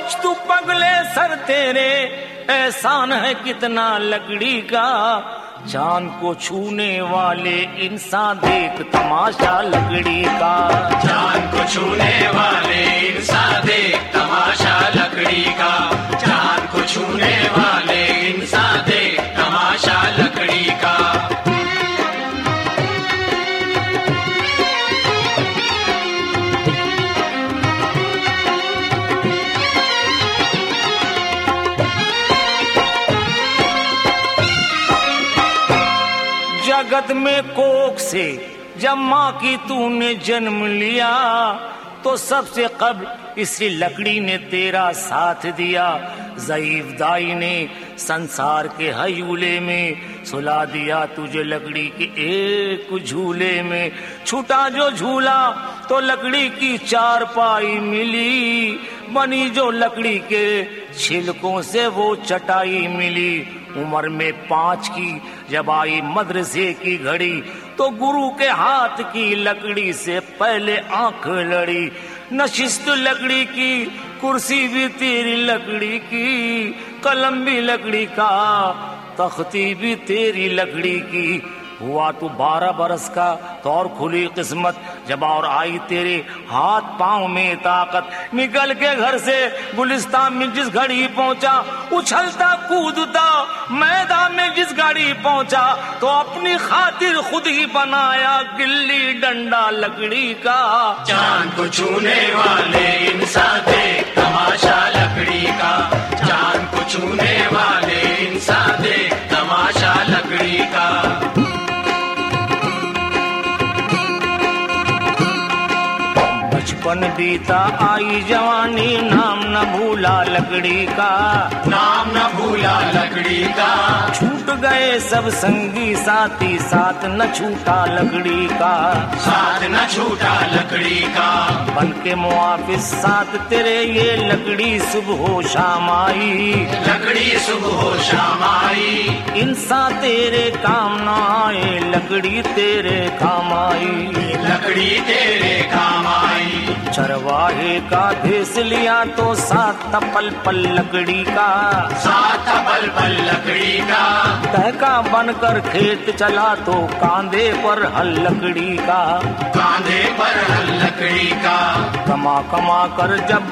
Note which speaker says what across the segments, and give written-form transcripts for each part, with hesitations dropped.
Speaker 1: सोच तू पगले सर तेरे एहसान है कितना लकड़ी का। चांद को छूने वाले इंसान देख तमाशा लकड़ी का।
Speaker 2: चांद को छूने वाले इंसान देख तमाशा लकड़ी का। चांद को छूने वाले इंसान देख तमाशा लकड़ी का।
Speaker 1: जगत में कोख से जब माँ की तूने जन्म लिया तो सबसे कब्ल इसी लकड़ी ने तेरा साथ दिया। ज़ईफ दाई ने संसार के हयूले में सुला दिया तुझे लकड़ी के एक झूले में। छूटा जो झूला तो लकड़ी की चारपाई मिली, बनी जो लकड़ी के छिलकों से वो चटाई मिली। उम्र में 5 की जब आई मदरसे की घड़ी तो गुरु के हाथ की लकड़ी से पहले आंख लड़ी। नशिस्त लकड़ी की, कुर्सी भी तेरी लकड़ी की, कलम भी लकड़ी का, तख्ती भी तेरी लकड़ी की। हुआ तू 12 बरस का तो और खुली किस्मत जब और आई तेरे हाथ पांव में ताकत। निकल के घर से गुलिस्तान में जिस घड़ी पहुंचा, उछलता कूदता मैदान में जिस घड़ी पहुंचा तो अपनी खातिर खुद ही बनाया गिल्ली डंडा लकड़ी का।
Speaker 2: चांद को छूने वाले इंसान देख तमाशा लकड़ी का। चांद को छूने वाले इंसान देख तमाशा लकड़ी का।
Speaker 1: बचपन बीता आई जवानी नाम न भूला लकड़ी का।
Speaker 2: नाम न भूला लकड़ी का।
Speaker 1: छूट गए सब संगी साथी साथ न छूटा लकड़ी का।
Speaker 2: साथ न छूटा लकड़ी का।
Speaker 1: बन के मुआफिस साथ तेरे ये लकड़ी सुबह शाम आई।
Speaker 2: लकड़ी सुबह शाम आई।
Speaker 1: इंसान तेरे काम न आए लकड़ी तेरे काम आई।
Speaker 2: लकड़ी तेरे काम आई।
Speaker 1: चरवाहे का भेस लिया तो साथ पल पल लकड़ी का।
Speaker 2: साथ पल पल लकड़ी का।
Speaker 1: तहका बनकर खेत चला तो कांधे पर हल लकड़ी का।
Speaker 2: कांधे पर हल लकड़ी का।
Speaker 1: कमा कमा कर जब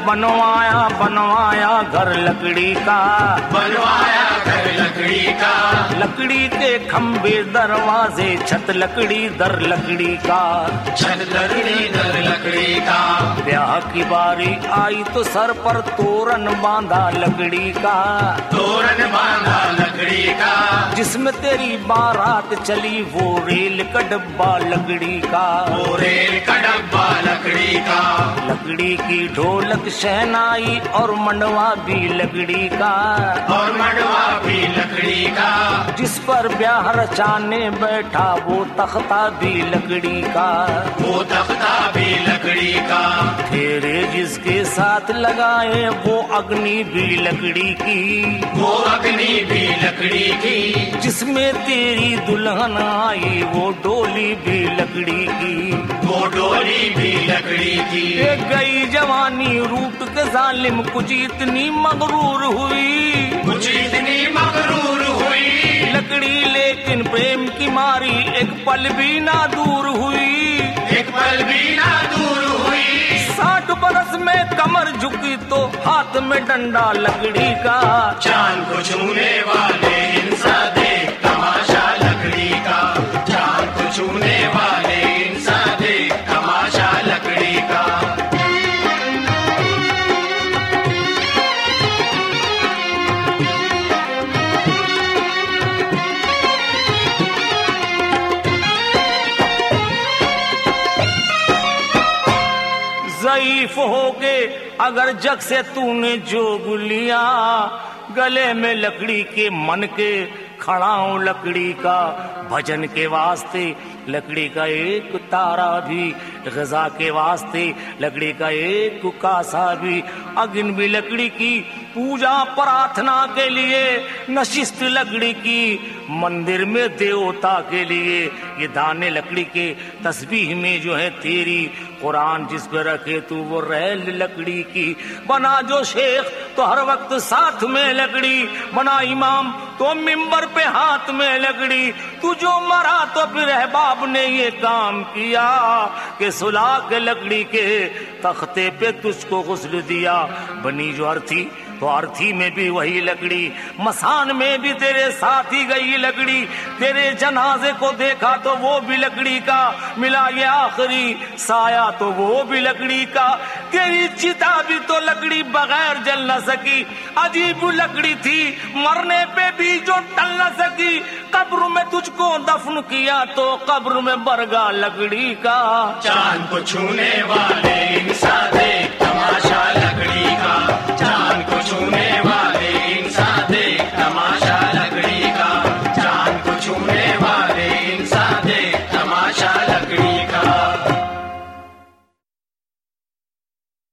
Speaker 1: बनवाया घर लकड़ी का।
Speaker 2: बनवाया घर लकड़ी का। लकड़ी
Speaker 1: के खंबे दरवाजे छत लकड़ी दर लकड़ी का।
Speaker 2: छत लकड़ी दर लकड़ी का।
Speaker 1: ब्याह की बारी आई तो सर पर तोरण बांधा लकड़ी का।
Speaker 2: तोरण बांधा लकड़ी का।
Speaker 1: जिसमें तेरी बारात चली वो रेल का डब्बा लकड़ी का।
Speaker 2: वो रेल का डब्बा लकड़ी का।
Speaker 1: लकड़ी की ढोलक शहनाई और मंडवा भी लकड़ी का।
Speaker 2: और मंडवा भी लकड़ी का।
Speaker 1: जिस पर ब्याह रचाने बैठा वो तख्ता भी लकड़ी का।
Speaker 2: वो तख्ता भी लकड़ी का।
Speaker 1: तेरे जिसके साथ लगाए वो अग्नि भी लकड़ी की।
Speaker 2: वो अग्नि भी लकड़ी की।
Speaker 1: जिसमें तेरी दुल्हन आई वो डोली भी लकड़ी की।
Speaker 2: वो डोली भी लकड़ी की।
Speaker 1: एक गई जवानी रूट के जालिम कुछ इतनी मगरूर हुई।
Speaker 2: कुछ इतनी मगरूर हुई।
Speaker 1: लकड़ी लेकिन प्रेम की मारी एक पल भी ना दूर हुई।
Speaker 2: एक पल भी ना दूर हुई।
Speaker 1: 60 बरस में कमर झुकी तो हाथ में डंडा लकड़ी का।
Speaker 2: चांद को छूने वाले इंसान देख तमाशा लकड़ी का। चांद को छूने वाले इंसान देख तमाशा लकड़ी का।
Speaker 1: ज़ईफ होके अगर जग से तूने जोग लिया, गले में लकड़ी के मन के खड़ा हूं लकड़ी का। भजन के वास्ते लकड़ी का एक तारा भी, ग़िज़ा के वास्ते लकड़ी का एक कासा भी। अग्नि भी लकड़ी की, पूजा प्रार्थना के लिए, नशिस्त लकड़ी की मंदिर में देवता के लिए, ये दाने लकड़ी के, तस्बीह में जो है तेरी, कुरान जिस पे रखे तू वो रैल लकड़ी की, बना जो शेख तो हर वक्त साथ में लकड़ी, बना इमाम तो मिंबर पे हाथ में लकड़ी, तू जो मरा तो फिर अहबाब ने ये काम किया कि सुला के लकड़ी के तख्ते पे तुझको गुस्ल दिया। बनी जो अर्थी तो अर्थी में भी वही लकड़ी, मसान में भी तेरे साथ ही गई लकड़ी, तेरे जनाजे को देखा तो वो भी लकड़ी का मिला, ये आखिरी साया तो वो भी लकड़ी का, तेरी चिता भी तो लकड़ी बगैर जल न सकी, अजीब लकड़ी थी मरने पे भी जो टल न सकी, कब्र में तुझको दफन किया तो कब्र में बरगा लकड़ी का।
Speaker 2: चांद को छूने वाले इंसान देख